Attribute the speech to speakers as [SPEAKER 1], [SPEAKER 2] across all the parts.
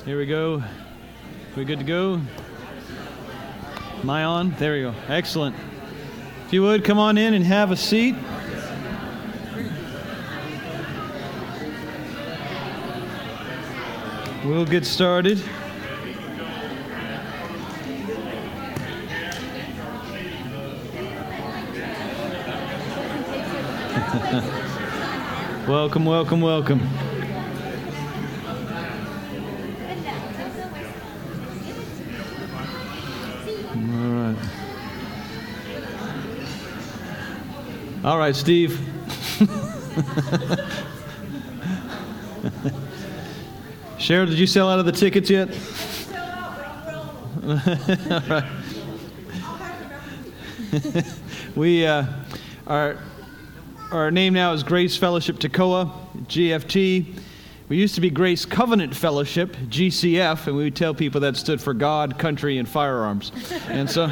[SPEAKER 1] Here we go. We good to go? Am I on? There we go. Excellent. If you would, come on in and have a seat. We'll get started. Welcome, welcome, welcome. All right, Steve. Cheryl, did you sell out of the tickets yet? All right. We our name now is Grace Fellowship Toccoa, GFT. We used to be Grace Covenant Fellowship, GCF, and we would tell people that stood for God, Country, and Firearms. And so,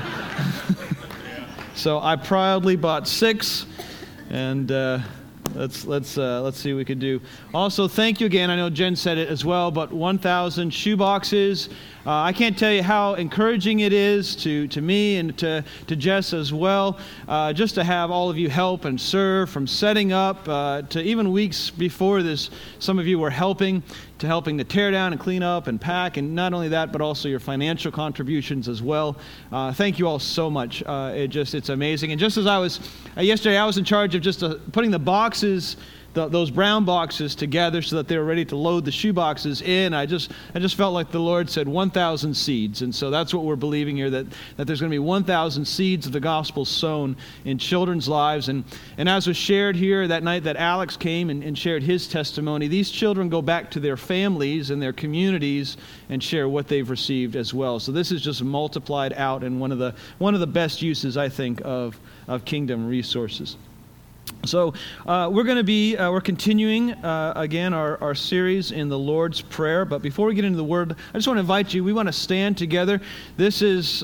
[SPEAKER 1] so I proudly bought 6. And let's see what we can do. Also, thank you again. I know Jen said it as well, but 1,000 shoe boxes. I can't tell you how encouraging it is to me and to Jess as well, just to have all of you help and serve, from setting up to even weeks before this. Some of you were helping to tear down and clean up and pack, and not only that, but also your financial contributions as well. Thank you all so much. It's amazing. And just as I was yesterday, I was in charge of just putting the boxes, those brown boxes together so that they were ready to load the shoe boxes in. I just felt like the Lord said 1,000 seeds. And so that's what we're believing here, that there's going to be 1,000 seeds of the gospel sown in children's lives. And as was shared here that night that Alex came and shared his testimony, these children go back to their families and their communities and share what they've received as well. So this is just multiplied out, and one of the best uses, I think, of kingdom resources. So we're continuing again our series in the Lord's Prayer. But before we get into the Word, I just want to invite you. We want to stand together. This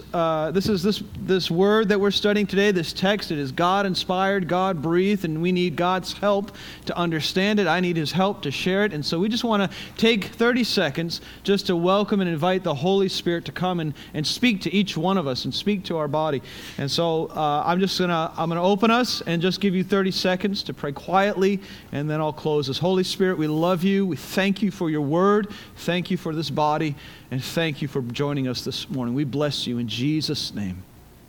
[SPEAKER 1] word that we're studying today. This text, it is God inspired, God breathed, and we need God's help to understand it. I need His help to share it. And so we just want to take 30 seconds just to welcome and invite the Holy Spirit to come and speak to each one of us and speak to our body. And so I'm gonna open us and just give you 30 seconds to pray quietly, and then I'll close this. Holy Spirit, we love you. We thank you for your word. Thank you for this body, and thank you for joining us this morning. We bless you in Jesus' name.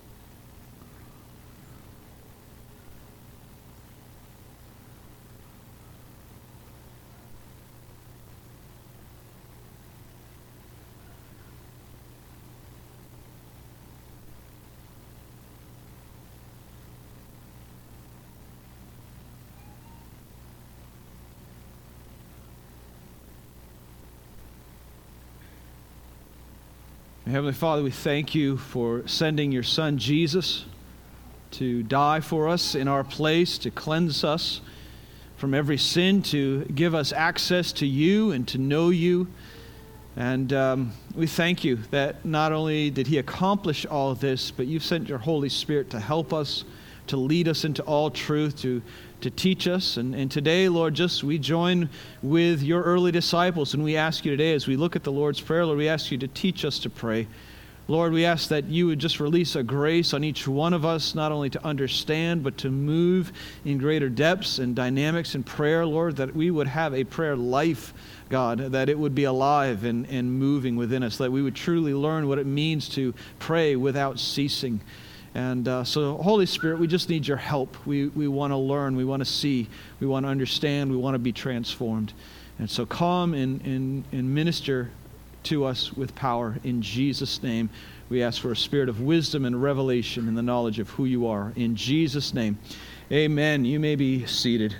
[SPEAKER 1] Heavenly Father, we thank you for sending your Son, Jesus, to die for us in our place, to cleanse us from every sin, to give us access to you and to know you. And we thank you that not only did He accomplish all of this, but you've sent your Holy Spirit to help us, to lead us into all truth, to teach us. And today, Lord, we join with your early disciples, and we ask you today, as we look at the Lord's Prayer, Lord, we ask you to teach us to pray. Lord, we ask that you would just release a grace on each one of us, not only to understand, but to move in greater depths and dynamics in prayer, Lord, that we would have a prayer life, God, that it would be alive and moving within us, that we would truly learn what it means to pray without ceasing. And so, Holy Spirit, we just need your help. We want to learn. We want to see. We want to understand. We want to be transformed. And so come and minister to us with power. In Jesus' name, we ask for a spirit of wisdom and revelation in the knowledge of who you are. In Jesus' name, amen. You may be seated.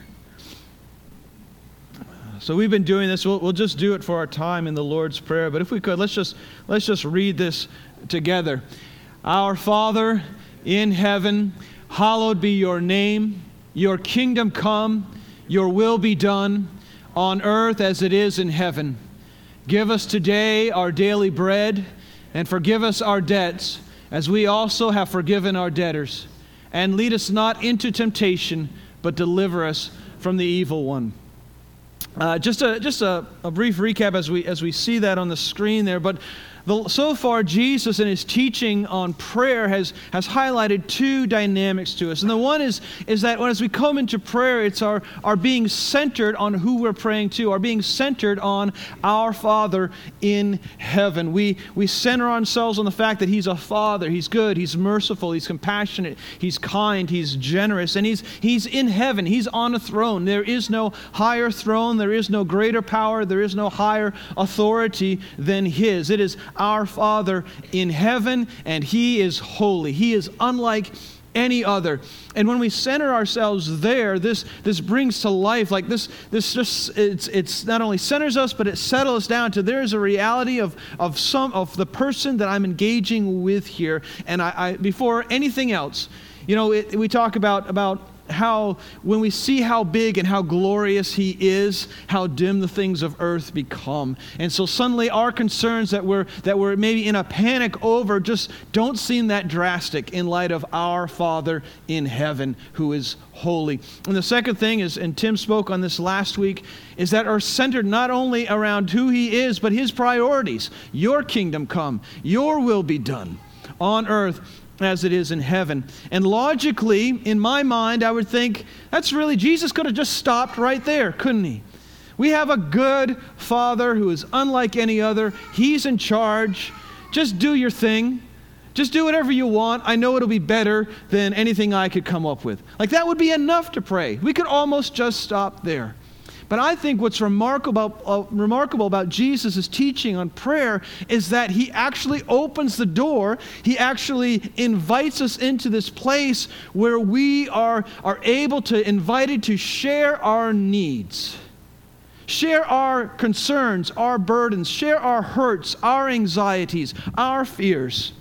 [SPEAKER 1] So we've been doing this. We'll just do it for our time in the Lord's Prayer. But if we could, let's just read this together. Our Father in heaven, hallowed be your name. Your kingdom come, your will be done, on earth as it is in heaven. Give us today our daily bread, and forgive us our debts, as we also have forgiven our debtors. And lead us not into temptation, but deliver us from the evil one. Just a brief recap as we see that on the screen there. But so far, Jesus in his teaching on prayer has highlighted two dynamics to us. And the one is that as we come into prayer, it's our being centered on who we're praying to, our being centered on our Father in heaven. We center ourselves on the fact that He's a Father. He's good, He's merciful, He's compassionate, He's kind, He's generous, and He's in heaven. He's on a throne. There is no higher throne, there is no greater power, there is no higher authority than His. It is our Father in heaven, and He is holy. He is unlike any other. And when we center ourselves there, this brings to life, like this just it's not only centers us, but it settles down to there's a reality of the person that I'm engaging with here. And I before anything else, we talk about how when we see how big and how glorious He is, how dim the things of earth become. And so suddenly our concerns that we're maybe in a panic over just don't seem that drastic in light of our Father in heaven who is holy. And the second thing is, and Tim spoke on this last week, is that are centered not only around who He is, but His priorities. Your kingdom come, your will be done on earth as it is in heaven. And logically, in my mind, I would think that's really, Jesus could have just stopped right there, couldn't He? We have a good Father who is unlike any other. He's in charge. Just do your thing. Just do whatever you want. I know it'll be better than anything I could come up with. Like that would be enough to pray. We could almost just stop there. But I think what's remarkable about Jesus' teaching on prayer is that He actually opens the door. He actually invites us into this place where we are able to, invited to share our needs, share our concerns, our burdens, share our hurts, our anxieties, our fears.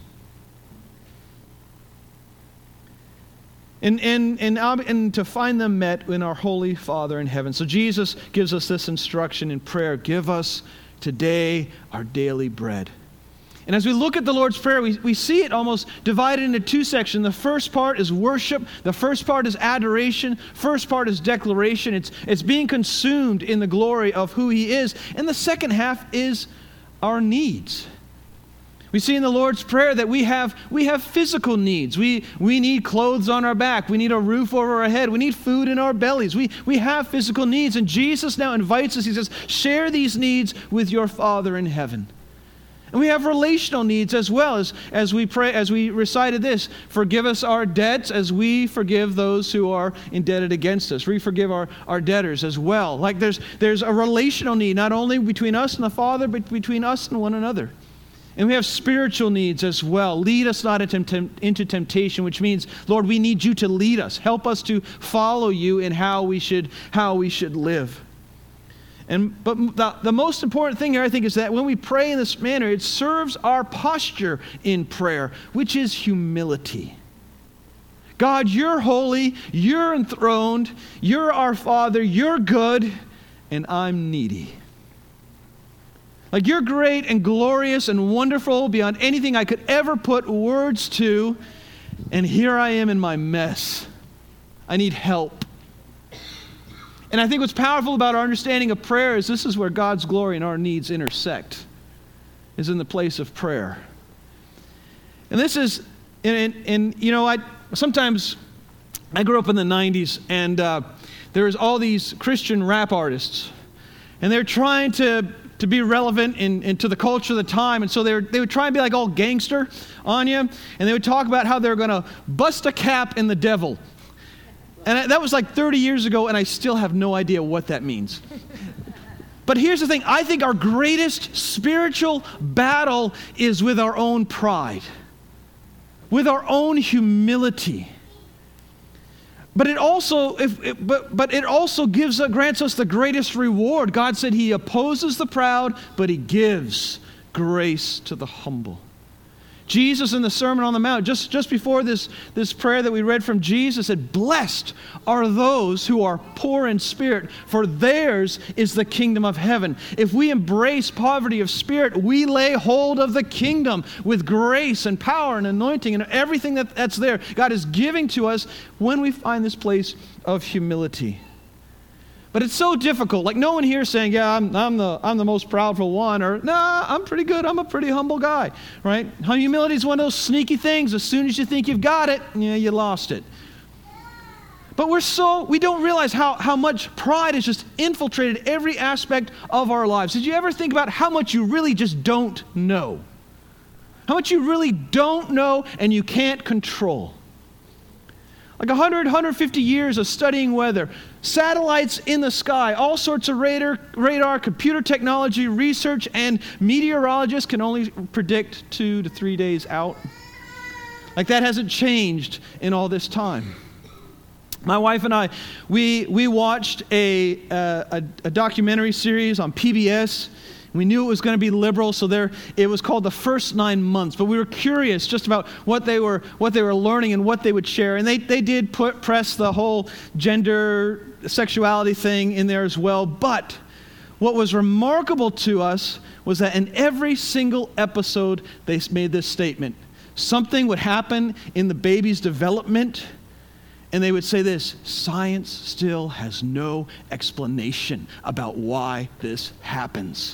[SPEAKER 1] And to find them met in our Holy Father in heaven. So Jesus gives us this instruction in prayer: give us today our daily bread. And as we look at the Lord's Prayer, we see it almost divided into two sections. The first part is worship. The first part is adoration. First part is declaration. It's being consumed in the glory of who He is. And the second half is our needs. We see in the Lord's Prayer that we have physical needs. We need clothes on our back. We need a roof over our head. We need food in our bellies. We have physical needs. And Jesus now invites us. He says, share these needs with your Father in heaven. And we have relational needs as well, as we pray, as we recited this: forgive us our debts as we forgive those who are indebted against us. We forgive our debtors as well. Like there's a relational need, not only between us and the Father, but between us and one another. And we have spiritual needs as well. Lead us not into temptation, which means, Lord, we need You to lead us. Help us to follow You in how we should live. But the most important thing here, I think, is that when we pray in this manner, it serves our posture in prayer, which is humility. God, You're holy, You're enthroned, You're our Father, You're good, and I'm needy. Like You're great and glorious and wonderful beyond anything I could ever put words to. And here I am in my mess. I need help. And I think what's powerful about our understanding of prayer is this is where God's glory and our needs intersect, is in the place of prayer. And this is, sometimes I grew up in the 90s, and there was all these Christian rap artists. And they're trying to be relevant to the culture of the time. And so they would try and be like all gangster on you. And they would talk about how they're going to bust a cap in the devil. And that was like 30 years ago, and I still have no idea what that means. But here's the thing. I think our greatest spiritual battle is with our own pride, with our own humility. But it also grants us the greatest reward. God said He opposes the proud, but He gives grace to the humble. Jesus in the Sermon on the Mount, just before this prayer that we read from Jesus, said, blessed are those who are poor in spirit, for theirs is the kingdom of heaven. If we embrace poverty of spirit, we lay hold of the kingdom with grace and power and anointing and everything that's there. God is giving to us when we find this place of humility. But it's so difficult. Like no one here is saying, yeah, I'm the most proudful one, or nah, I'm pretty good. I'm a pretty humble guy, right? Humility is one of those sneaky things. As soon as you think you've got it, yeah, you lost it. But we don't realize how much pride has just infiltrated every aspect of our lives. Did you ever think about how much you really just don't know? How much you really don't know and you can't control? Like 150 years of studying weather, satellites in the sky, all sorts of radar, computer technology, research, and meteorologists can only predict 2 to 3 days out. Like that hasn't changed in all this time. My wife and I, we watched a documentary series on PBS. We knew it was going to be liberal, so it was called The First 9 Months. But we were curious just about what they were learning and what they would share. And they did press the whole gender, sexuality thing in there as well. But what was remarkable to us was that in every single episode, they made this statement. Something would happen in the baby's development, and they would say this: science still has no explanation about why this happens.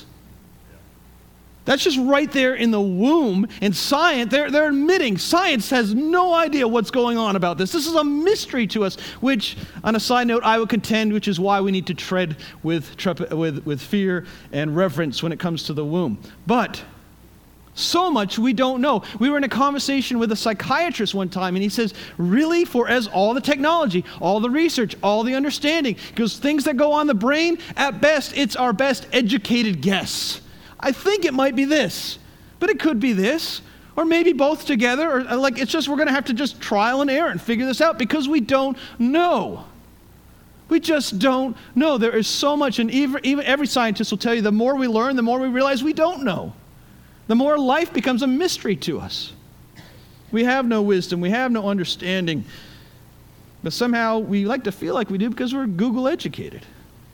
[SPEAKER 1] That's just right there in the womb. And science, they're admitting science has no idea what's going on about this. This is a mystery to us, which, on a side note, I would contend, which is why we need to tread with fear and reverence when it comes to the womb. But so much we don't know. We were in a conversation with a psychiatrist one time, and he says, really, for as all the technology, all the research, all the understanding, because things that go on the brain, at best, it's our best educated guess. I think it might be this, but it could be this, or maybe both together, or like it's just we're going to have to just trial and error and figure this out because we don't know. We just don't know. There is so much, and even every scientist will tell you the more we learn, the more we realize we don't know. The more life becomes a mystery to us. We have no wisdom, we have no understanding, but somehow we like to feel like we do because we're Google educated.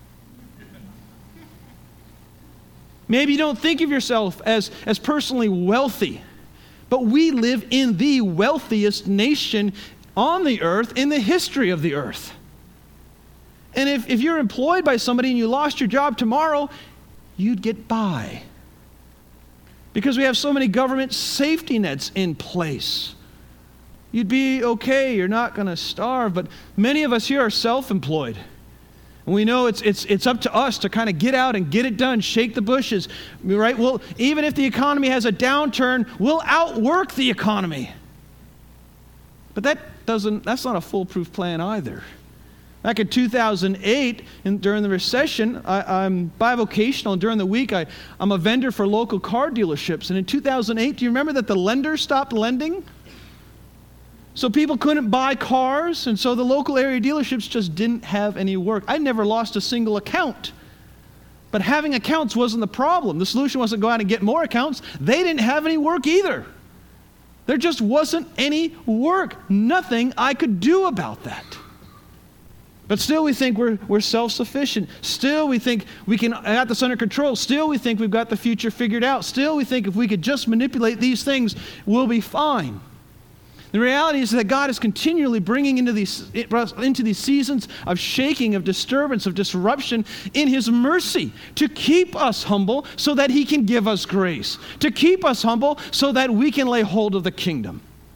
[SPEAKER 1] Maybe you don't think of yourself as personally wealthy, but we live in the wealthiest nation on the earth in the history of the earth. And if you're employed by somebody and you lost your job tomorrow, you'd get by. Because we have so many government safety nets in place. You'd be okay, you're not going to starve, but many of us here are self-employed. And we know it's up to us to kind of get out and get it done, shake the bushes, right? Well, even if the economy has a downturn, we'll outwork the economy. But that's not a foolproof plan either. Back in 2008, during the recession, I'm bivocational, and during the week, I'm a vendor for local car dealerships. And in 2008, do you remember that the lenders stopped lending? So people couldn't buy cars, and so the local area dealerships just didn't have any work. I never lost a single account. But having accounts wasn't the problem. The solution wasn't go out and get more accounts. They didn't have any work either. There just wasn't any work. Nothing I could do about that. But still we think we're self-sufficient. Still we think we got this under control. Still we think we've got the future figured out. Still we think if we could just manipulate these things, we'll be fine. The reality is that God is continually bringing into these seasons of shaking, of disturbance, of disruption in His mercy to keep us humble so that He can give us grace, to keep us humble so that we can lay hold of the kingdom.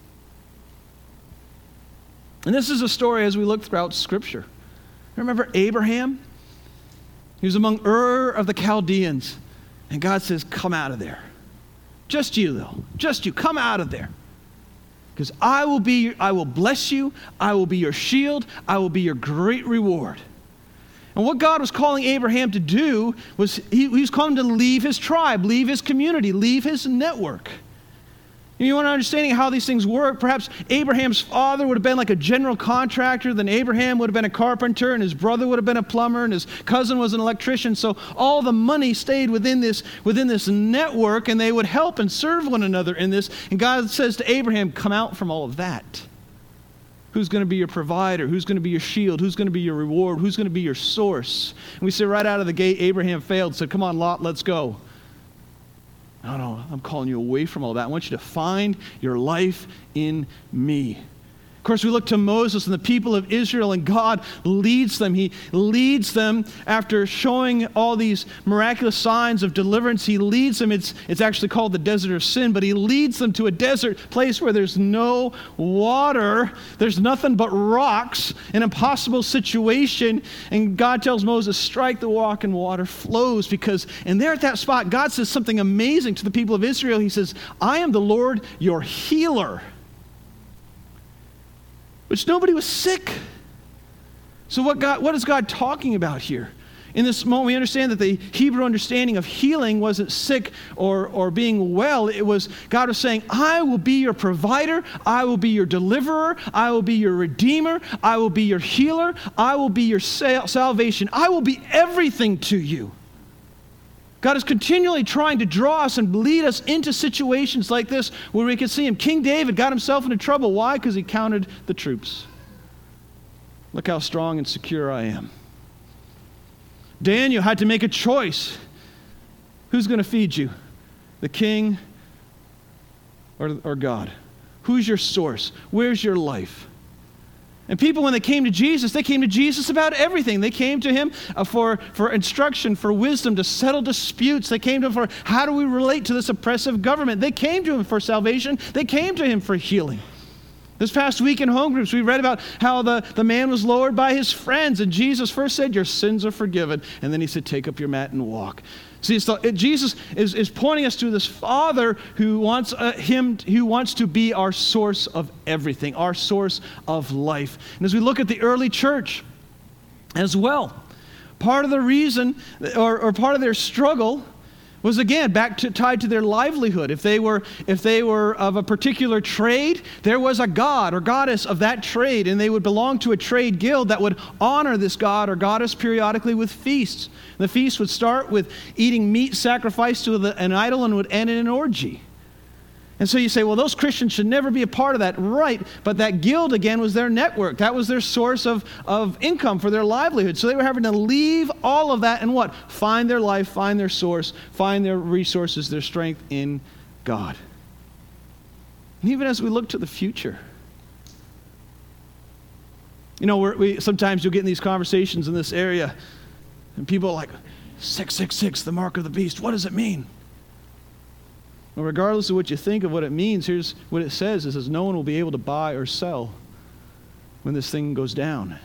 [SPEAKER 1] And this is a story as we look throughout Scripture. Remember Abraham? He was among Ur of the Chaldeans, and God says, come out of there. Just you, though. Just you. Come out of there. Because I will bless you, I will be your shield, I will be your great reward. And what God was calling Abraham to do was, he was calling him to leave his tribe, leave his community, leave his network. You want to understanding how these things work? Perhaps Abraham's father would have been like a general contractor, then Abraham would have been a carpenter, and his brother would have been a plumber, and his cousin was an electrician. So all the money stayed within this network, and they would help and serve one another in this. And God says to Abraham, come out from all of that. Who's going to be your provider? Who's going to be your shield? Who's going to be your reward? Who's going to be your source? And we see right out of the gate, Abraham failed, said, come on, Lot, let's go. No, I'm calling you away from all that. I want you to find your life in me. course, we look to Moses and the people of Israel, and God leads them. He leads them after showing all these miraculous signs of deliverance. He leads them. It's actually called the desert of sin, but he leads them to a desert place where there's no water. There's nothing but rocks, an impossible situation. And God tells Moses, strike the rock and water flows, and there at that spot, God says something amazing to the people of Israel. He says, I am the Lord, your healer. Which nobody was sick. So what is God talking about here? In this moment, we understand that the Hebrew understanding of healing wasn't sick or being well. It was God was saying, I will be your provider. I will be your deliverer. I will be your redeemer. I will be your healer. I will be your salvation. I will be everything to you. God is continually trying to draw us and lead us into situations like this where we can see him. King David got himself into trouble. Why? Because he counted the troops. Look how strong and secure I am. Daniel had to make a choice. Who's going to feed you? The king or God? Who's your source? Where's your life? And people, when they came to Jesus about everything. They came to him for instruction, for wisdom, to settle disputes. They came to him for how do we relate to this oppressive government. They came to him for salvation. They came to him for healing. This past week in home groups, we read about how the man was lowered by his friends, and Jesus first said, your sins are forgiven. And then he said, take up your mat and walk. See, Jesus is pointing us to this Father who wants to be our source of everything, our source of life. And as we look at the early church as well, part of the reason or part of their struggle was again tied to their livelihood. If they were of a particular trade, there was a god or goddess of that trade, and they would belong to a trade guild that would honor this god or goddess periodically with feasts. The feast would start with eating meat sacrificed to an idol and would end in an orgy. And so you say, well, those Christians should never be a part of that. Right, but that guild, again, was their network. That was their source of income for their livelihood. So they were having to leave all of that and what? Find their life, find their source, find their resources, their strength in God. And even as we look to the future, you know, sometimes you'll get in these conversations in this area, and people are like, 666, the mark of the beast, what does it mean? Well, regardless of what you think of what it means, here's what it says. It says, no one will be able to buy or sell when this thing goes down.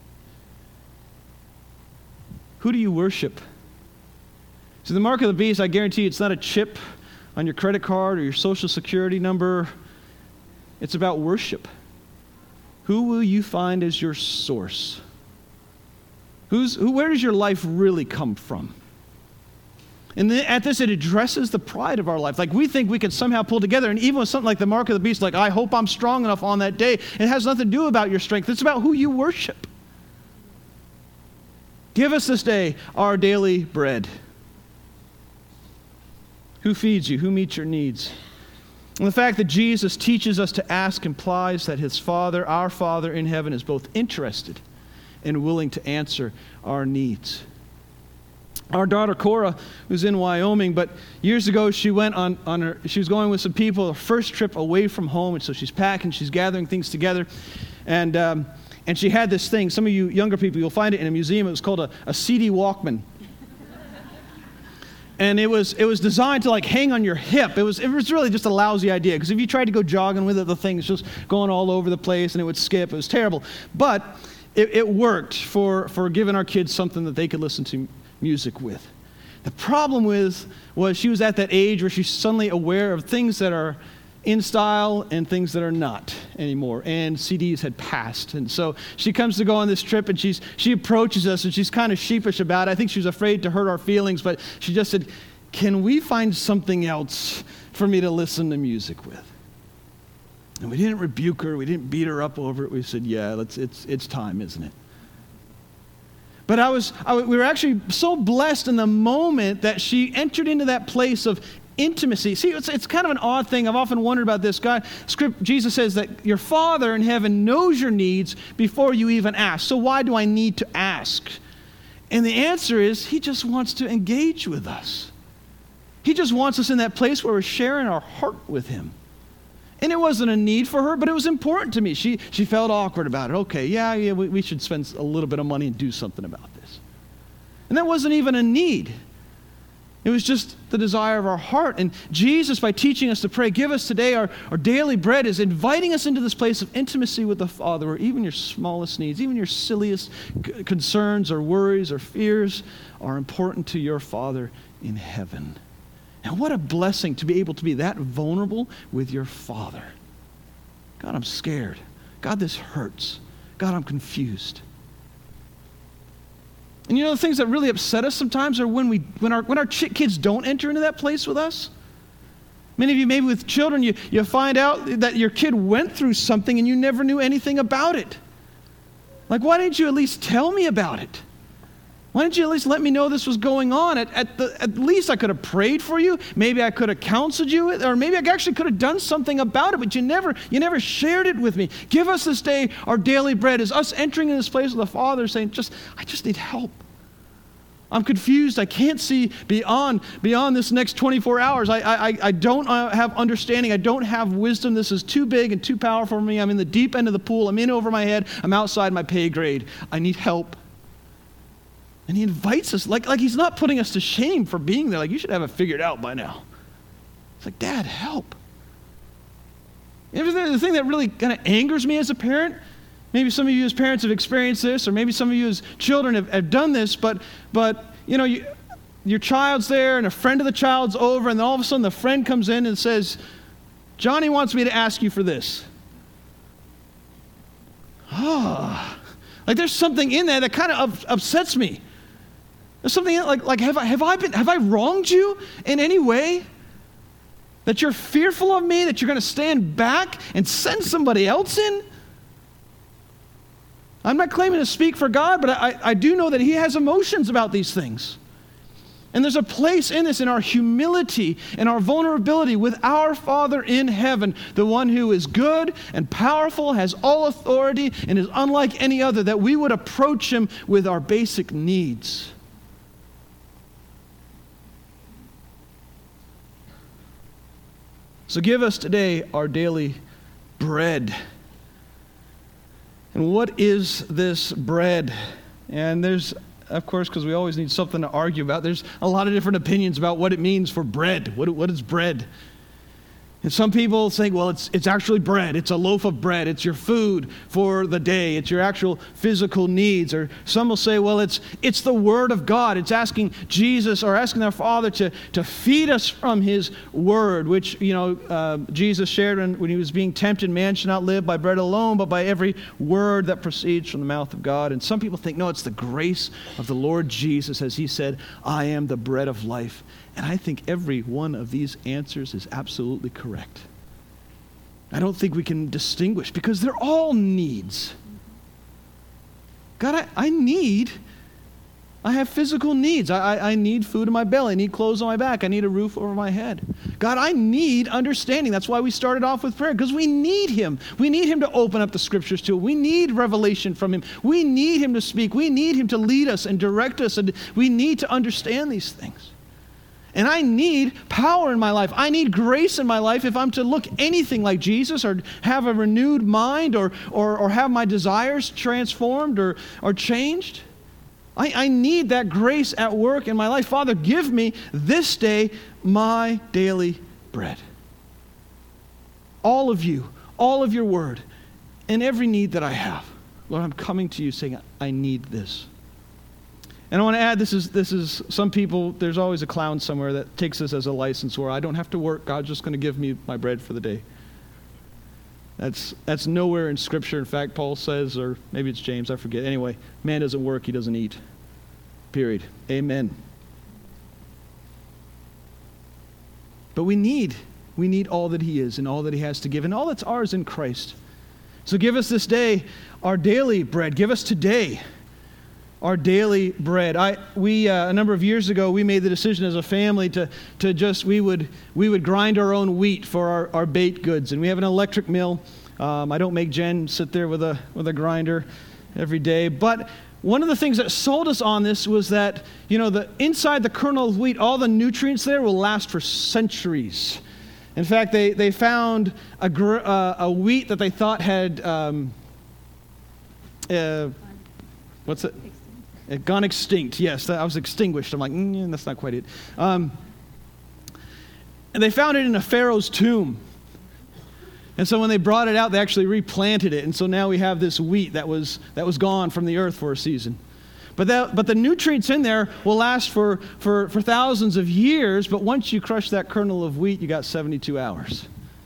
[SPEAKER 1] Who do you worship? So the mark of the beast, I guarantee you, it's not a chip on your credit card or your social security number. It's about worship. Who will you find as your source? Where does your life really come from? And then at this, it addresses the pride of our life. Like we think we can somehow pull together. And even with something like the mark of the beast, like I hope I'm strong enough on that day, it has nothing to do about your strength. It's about who you worship. Give us this day our daily bread. Who feeds you? Who meets your needs? And the fact that Jesus teaches us to ask implies that his Father, our Father in heaven, is both interested and willing to answer our needs. Our daughter Cora was in Wyoming, but years ago she went she was going with some people, her first trip away from home, and so she's packing, she's gathering things together, and she had this thing. Some of you younger people, you'll find it in a museum. It was called a CD Walkman. And it was designed to like hang on your hip. It was really just a lousy idea, because if you tried to go jogging with it, the thing's just going all over the place and it would skip. It was terrible. But it worked for giving our kids something that they could listen to music with. The problem was she was at that age where she's suddenly aware of things that are in style and things that are not anymore, and CDs had passed. And so she comes to go on this trip, and she approaches us, and she's kind of sheepish about it. I think she was afraid to hurt our feelings, but she just said, can we find something else for me to listen to music with? And we didn't rebuke her, we didn't beat her up over it. We said, yeah, it's time, isn't it? But we were actually so blessed in the moment that she entered into that place of intimacy. See, it's kind of an odd thing. I've often wondered about this. Jesus says that your Father in heaven knows your needs before you even ask. So why do I need to ask? And the answer is, he just wants to engage with us. He just wants us in that place where we're sharing our heart with him. And it wasn't a need for her, but it was important to me. She felt awkward about it. Okay, yeah, we should spend a little bit of money and do something about this. And that wasn't even a need. It was just the desire of our heart. And Jesus, by teaching us to pray, give us today our daily bread, is inviting us into this place of intimacy with the Father, where even your smallest needs, even your silliest concerns or worries or fears are important to your Father in heaven. Now, what a blessing to be able to be that vulnerable with your Father. God, I'm scared. God, this hurts. God, I'm confused. And you know, the things that really upset us sometimes are when our kids don't enter into that place with us. Many of you, maybe with children, you find out that your kid went through something and you never knew anything about it. Like, why didn't you at least tell me about it? Why didn't you at least let me know this was going on? At least I could have prayed for you. Maybe I could have counseled you, or maybe I actually could have done something about it, but you never shared it with me. Give us this day our daily bread. Is us entering in this place with the Father saying, I just need help. I'm confused. I can't see beyond this next 24 hours. I don't have understanding. I don't have wisdom. This is too big and too powerful for me. I'm in the deep end of the pool. I'm in over my head. I'm outside my pay grade. I need help. And he invites us, like he's not putting us to shame for being there. Like, you should have it figured out by now. It's like, Dad, help. The thing that really kind of angers me as a parent, maybe some of you as parents have experienced this, or maybe some of you as children have done this, but you know, your child's there and a friend of the child's over, and then all of a sudden the friend comes in and says, Johnny wants me to ask you for this. Like, there's something in there that kind of upsets me. There's something like have I wronged you in any way? That you're fearful of me, that you're going to stand back and send somebody else in? I'm not claiming to speak for God, but I do know that he has emotions about these things. And there's a place in this, in our humility and our vulnerability with our Father in heaven, the one who is good and powerful, has all authority, and is unlike any other, that we would approach him with our basic needs. So give us today our daily bread. And what is this bread? And there's, of course, because we always need something to argue about, there's a lot of different opinions about what it means for bread. What is bread? And some people think, well, it's actually bread. It's a loaf of bread. It's your food for the day. It's your actual physical needs. Or some will say, well, it's the Word of God. It's asking Jesus, or asking our Father to feed us from His Word, which, you know, Jesus shared when He was being tempted, man shall not live by bread alone, but by every word that proceeds from the mouth of God. And some people think, no, it's the grace of the Lord Jesus, as He said, I am the bread of life. And I think every one of these answers is absolutely correct. I don't think we can distinguish, because they're all needs. God, I have physical needs. I need food in my belly. I need clothes on my back. I need a roof over my head. God, I need understanding. That's why we started off with prayer, because we need Him. We need Him to open up the Scriptures to us. We need revelation from Him. We need Him to speak. We need Him to lead us and direct us. And we need to understand these things. And I need power in my life. I need grace in my life if I'm to look anything like Jesus, or have a renewed mind, or have my desires transformed or changed. I need that grace at work in my life. Father, give me this day my daily bread. All of you, all of your word, and every need that I have. Lord, I'm coming to you saying, I need this. And I want to add, this is some people, there's always a clown somewhere that takes this as a license where I don't have to work, God's just going to give me my bread for the day. That's nowhere in Scripture. In fact, Paul says, or maybe it's James, I forget. Anyway, man doesn't work, he doesn't eat. Period. Amen. But we need all that He is and all that He has to give, and all that's ours in Christ. So give us this day our daily bread. Give us today our daily bread. We a number of years ago, we made the decision as a family to just, we would grind our own wheat for our baked goods. And we have an electric mill. I don't make Jen sit there with a grinder every day. But one of the things that sold us on this was that, you know, inside the kernel of wheat, all the nutrients there will last for centuries. In fact, they found a wheat that they thought had, what's it? Gone extinct. Yes, I was extinguished. I'm like, that's not quite it. And they found it in a pharaoh's tomb. And so when they brought it out, they actually replanted it. And so now we have this wheat that was gone from the earth for a season. But the nutrients in there will last for thousands of years, but once you crush that kernel of wheat, you got 72 hours.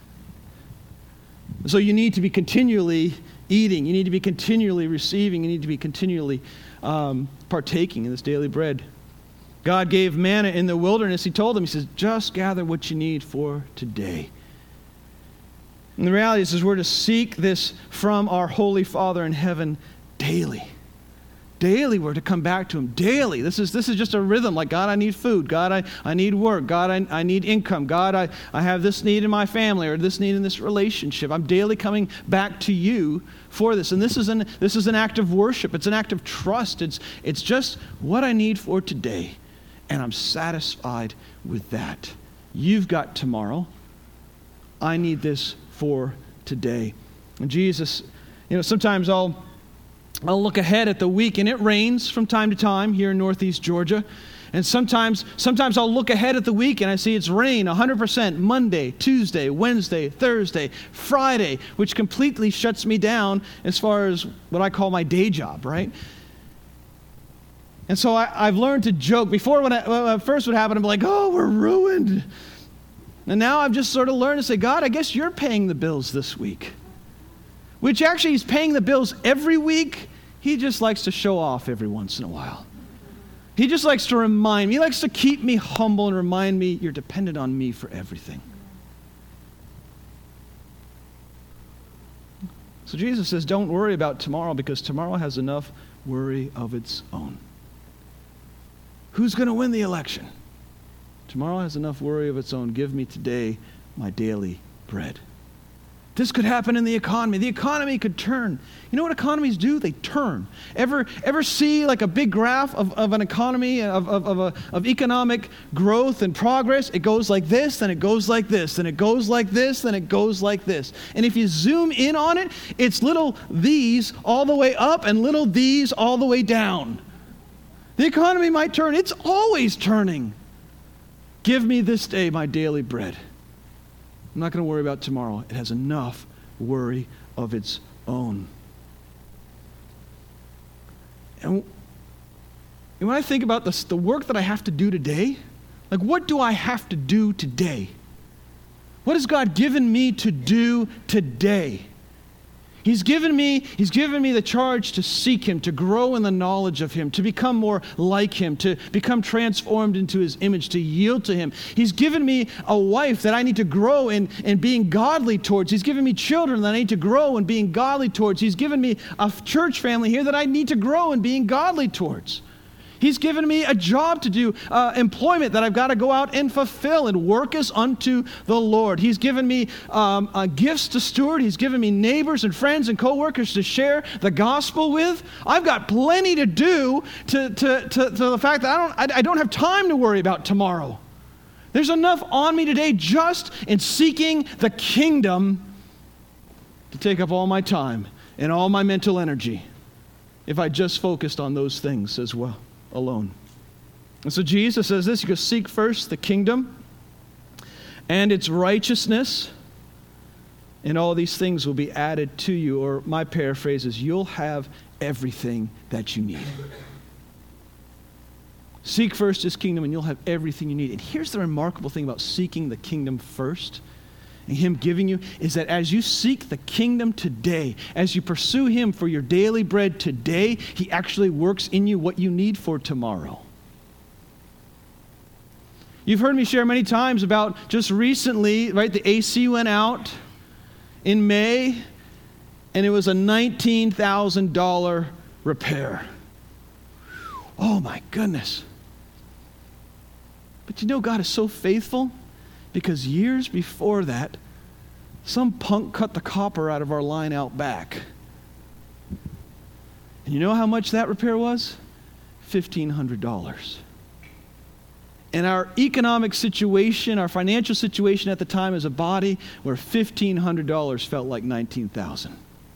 [SPEAKER 1] So you need to be continually eating. You need to be continually receiving. You need to be continually partaking in this daily bread. God gave manna in the wilderness. He told them, he says, just gather what you need for today. And the reality is we're to seek this from our Holy Father in heaven daily. Daily, we're to come back to him. Daily. This is just a rhythm. Like, God, I need food. God, I need work. God, I need income. God, I have this need in my family or this need in this relationship. I'm daily coming back to you for this. And this is an act of worship. It's an act of trust. It's just what I need for today. And I'm satisfied with that. You've got tomorrow. I need this for today. And Jesus, sometimes I'll look ahead at the week, and it rains from time to time here in Northeast Georgia. And sometimes I'll look ahead at the week and I see it's rain 100% Monday, Tuesday, Wednesday, Thursday, Friday, which completely shuts me down as far as what I call my day job, right? And so I've learned to joke. Before, when first would happen, I'm like, oh, we're ruined. And now I've just sort of learned to say, God, I guess you're paying the bills this week. Which actually, he's paying the bills every week. He just likes to show off every once in a while. He just likes to remind me. He likes to keep me humble and remind me you're dependent on me for everything. So Jesus says, don't worry about tomorrow because tomorrow has enough worry of its own. Who's going to win the election? Tomorrow has enough worry of its own. Give me today my daily bread. This could happen in the economy. The economy could turn. You know what economies do? They turn. Ever see like a big graph of an economy, of economic growth and progress? It goes like this, then it goes like this, then it goes like this, then it goes like this. And if you zoom in on it, it's little these all the way up and little these all the way down. The economy might turn. It's always turning. Give me this day my daily bread. I'm not going to worry about tomorrow. It has enough worry of its own. And when I think about this, the work that I have to do today, like what do I have to do today? What has God given me to do today? He's given me the charge to seek him, to grow in the knowledge of him, to become more like him, to become transformed into his image, to yield to him. He's given me a wife that I need to grow in being godly towards. He's given me children that I need to grow in being godly towards. He's given me a church family here that I need to grow in being godly towards. He's given me a job to do, employment that I've got to go out and fulfill and work as unto the Lord. He's given me gifts to steward. He's given me neighbors and friends and co-workers to share the gospel with. I've got plenty to do to the fact that I don't have time to worry about tomorrow. There's enough on me today just in seeking the kingdom to take up all my time and all my mental energy if I just focused on those things as well. Alone. And so Jesus says this, he goes, seek first the kingdom and its righteousness, and all these things will be added to you. Or my paraphrase is, you'll have everything that you need. Seek first his kingdom and you'll have everything you need. And here's the remarkable thing about seeking the kingdom first and him giving you, is that as you seek the kingdom today, as you pursue him for your daily bread today, he actually works in you what you need for tomorrow. You've heard me share many times about just recently, right, the AC went out in May, and it was a $19,000 repair. Oh my goodness. But you know, God is so faithful. Because years before that, some punk cut the copper out of our line out back. And you know how much that repair was? $1,500. And our economic situation, our financial situation at the time as a body, where $1,500 felt like $19,000.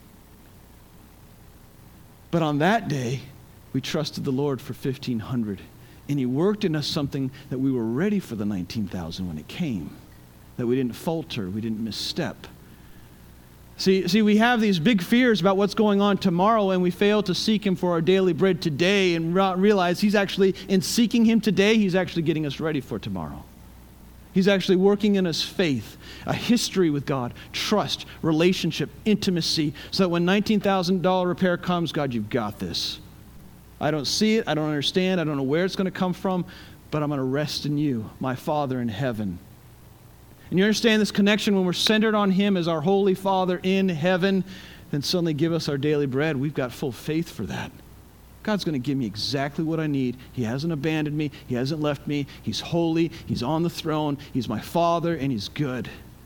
[SPEAKER 1] But on that day, we trusted the Lord for $1,500. And He worked in us something that we were ready for the $19,000 when it came. That we didn't falter, we didn't misstep. See, we have these big fears about what's going on tomorrow, and we fail to seek Him for our daily bread today and realize He's actually, in seeking Him today, He's actually getting us ready for tomorrow. He's actually working in us faith, a history with God, trust, relationship, intimacy, so that when $19,000 repair comes, God, you've got this. I don't see it, I don't understand, I don't know where it's going to come from, but I'm going to rest in you, my Father in heaven. And you understand this connection when we're centered on Him as our Holy Father in heaven, then suddenly give us our daily bread. We've got full faith for that. God's going to give me exactly what I need. He hasn't abandoned me. He hasn't left me. He's holy. He's on the throne. He's my Father, and He's good.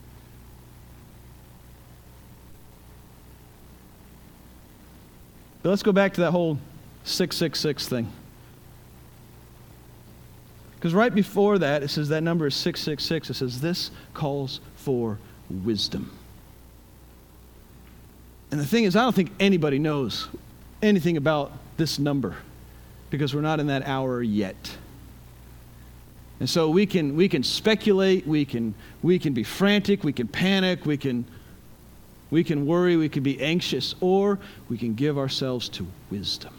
[SPEAKER 1] But let's go back to that whole 666 thing. Because right before that, it says that number is 666. It says, this calls for wisdom. And the thing is, I don't think anybody knows anything about this number because we're not in that hour yet. And so we can speculate, we can be frantic, we can panic, we can worry, we can be anxious, or we can give ourselves to wisdom.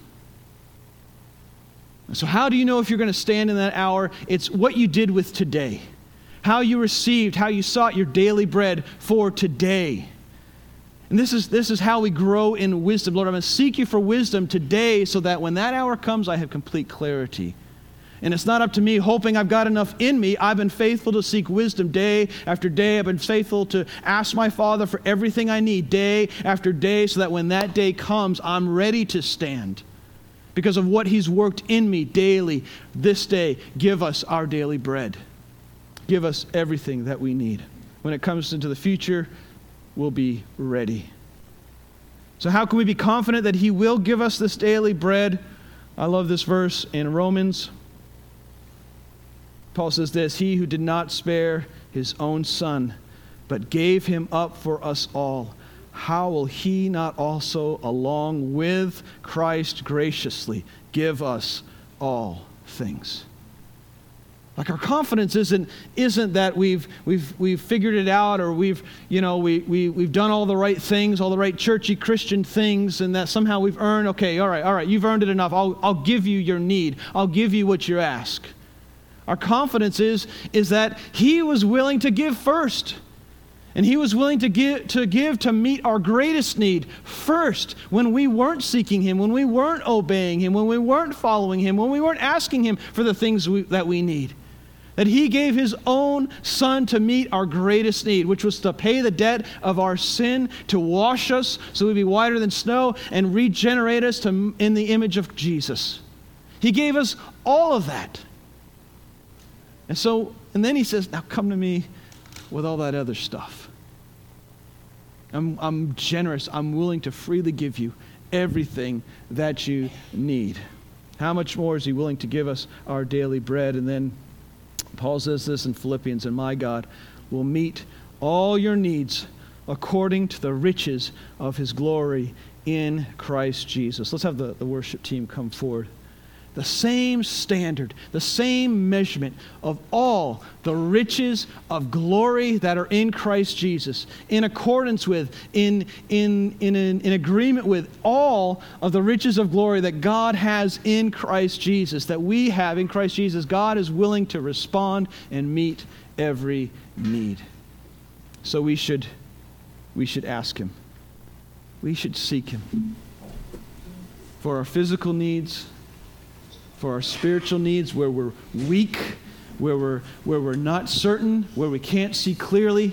[SPEAKER 1] So how do you know if you're going to stand in that hour? It's what you did with today. How you received, how you sought your daily bread for today. And this is how we grow in wisdom. Lord, I'm going to seek you for wisdom today so that when that hour comes, I have complete clarity. And it's not up to me hoping I've got enough in me. I've been faithful to seek wisdom day after day. I've been faithful to ask my Father for everything I need day after day so that when that day comes, I'm ready to stand. Because of what He's worked in me daily this day, give us our daily bread. Give us everything that we need. When it comes into the future, we'll be ready. So how can we be confident that He will give us this daily bread? I love this verse in Romans. Paul says this, He who did not spare His own Son, but gave Him up for us all, how will He not also, along with Christ, graciously give us all things? Like our confidence isn't that we've figured it out, or we've done all the right things, all the right churchy Christian things, and that somehow we've earned. Okay, all right, you've earned it enough. I'll give you your need. I'll give you what you ask. Our confidence is that He was willing to give first. And He was willing to give to meet our greatest need first when we weren't seeking Him, when we weren't obeying Him, when we weren't following Him, when we weren't asking Him for the things that we need. That He gave His own Son to meet our greatest need, which was to pay the debt of our sin, to wash us so we'd be whiter than snow, and regenerate us in the image of Jesus. He gave us all of that. And then He says, now come to me with all that other stuff. I'm generous. I'm willing to freely give you everything that you need. How much more is He willing to give us our daily bread? And then Paul says this in Philippians, and my God will meet all your needs according to the riches of His glory in Christ Jesus. Let's have the worship team come forward. The same standard, the same measurement of all the riches of glory that are in Christ Jesus, in accordance with, in agreement with all of the riches of glory that God has in Christ Jesus, that we have in Christ Jesus. God is willing to respond and meet every need. So we should ask Him. We should seek Him for our physical needs, for our spiritual needs, where we're weak, where we're not certain, where we can't see clearly.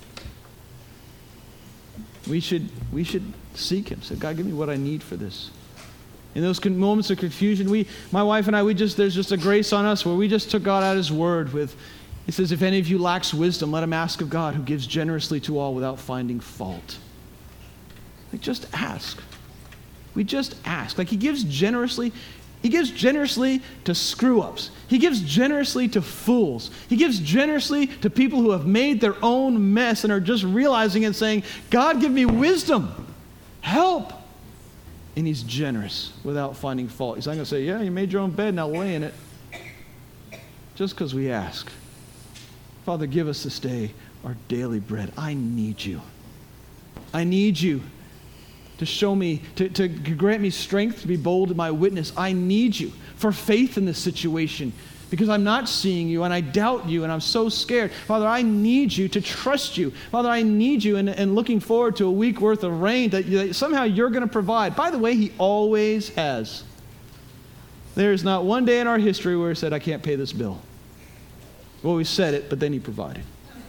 [SPEAKER 1] We should seek Him. Say, God, give me what I need for this. In those moments of confusion, my wife and I, there's just a grace on us where we just took God at His word with, He says, if any of you lacks wisdom, let him ask of God, who gives generously to all without finding fault. Like, just ask. We just ask. Like, He gives generously. He gives generously to screw-ups. He gives generously to fools. He gives generously to people who have made their own mess and are just realizing it and saying, God, give me wisdom. Help. And he's generous without finding fault. He's not going to say, yeah, you made your own bed, now lay in it. Just because we ask. Father, give us this day our daily bread. I need you. I need you to show me, to grant me strength to be bold in my witness. I need you for faith in this situation because I'm not seeing you and I doubt you and I'm so scared. Father, I need you to trust you. Father, I need you and looking forward to a week worth of rain that somehow you're going to provide. By the way, he always has. There is not one day in our history where he said, I can't pay this bill. Well, we said it, but then he provided.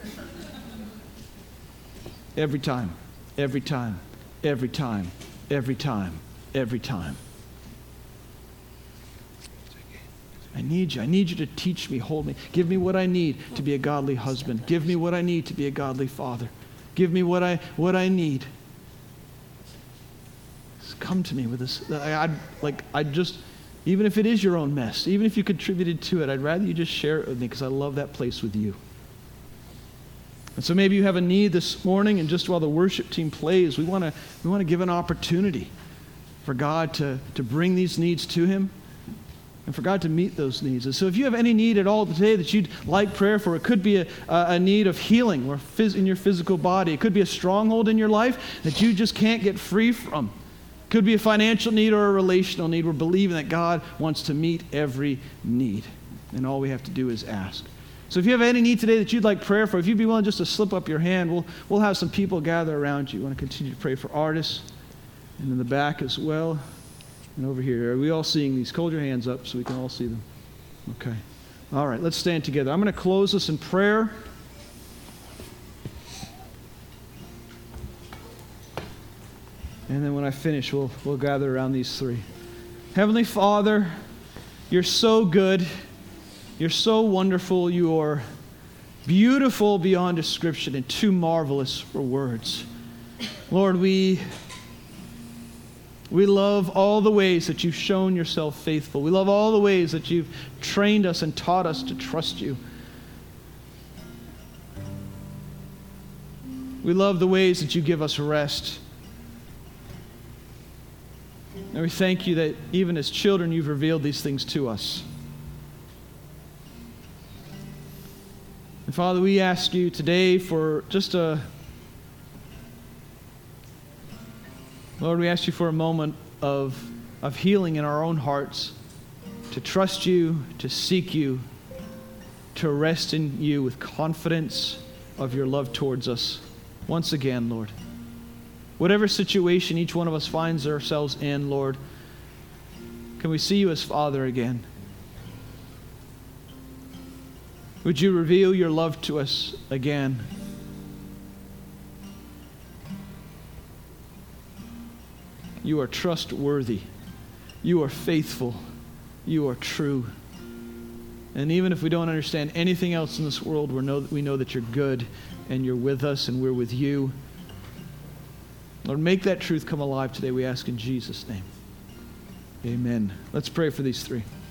[SPEAKER 1] Every time, every time, every time, every time, every time. I need you. I need you to teach me, hold me. Give me what I need to be a godly husband. Give me what I need to be a godly father. Give me what I need. Just come to me with this. Even if it is your own mess, even if you contributed to it, I'd rather you just share it with me because I love that place with you. And so maybe you have a need this morning, and just while the worship team plays, we want to give an opportunity for God to bring these needs to him and for God to meet those needs. And so if you have any need at all today that you'd like prayer for, it could be a need of healing or in your physical body. It could be a stronghold in your life that you just can't get free from. Could be a financial need or a relational need. We're believing that God wants to meet every need. And all we have to do is ask. So if you have any need today that you'd like prayer for, if you'd be willing just to slip up your hand, we'll have some people gather around you. We want to continue to pray for artists and in the back as well. And over here. Are we all seeing these? Hold your hands up so we can all see them. Okay. All right, let's stand together. I'm going to close this in prayer. And then when I finish, we'll gather around these three. Heavenly Father, you're so good. You're so wonderful. You are beautiful beyond description and too marvelous for words. Lord, we love all the ways that you've shown yourself faithful. We love all the ways that you've trained us and taught us to trust you. We love the ways that you give us rest. And we thank you that even as children, you've revealed these things to us. And Father, we ask you today for just Lord, we ask you for a moment of healing in our own hearts, to trust you, to seek you, to rest in you with confidence of your love towards us. Once again, Lord, whatever situation each one of us finds ourselves in, Lord, can we see you as Father again? Would you reveal your love to us again? You are trustworthy. You are faithful. You are true. And even if we don't understand anything else in this world, we know that you're good and you're with us and we're with you. Lord, make that truth come alive today, we ask in Jesus' name. Amen. Let's pray for these three.